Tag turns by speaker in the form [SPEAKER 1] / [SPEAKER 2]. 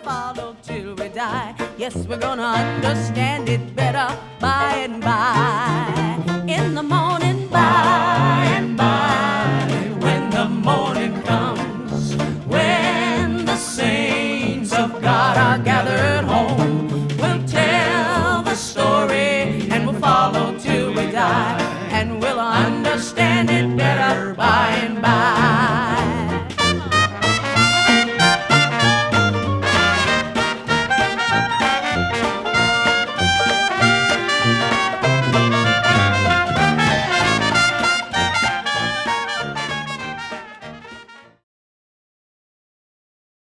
[SPEAKER 1] follow till we die. Yes, we're gonna understand it better by and by. In the morning, by and by, when the morning comes, when the saints of God are gathered home, we'll tell the story and we'll follow till we die, and we'll understand it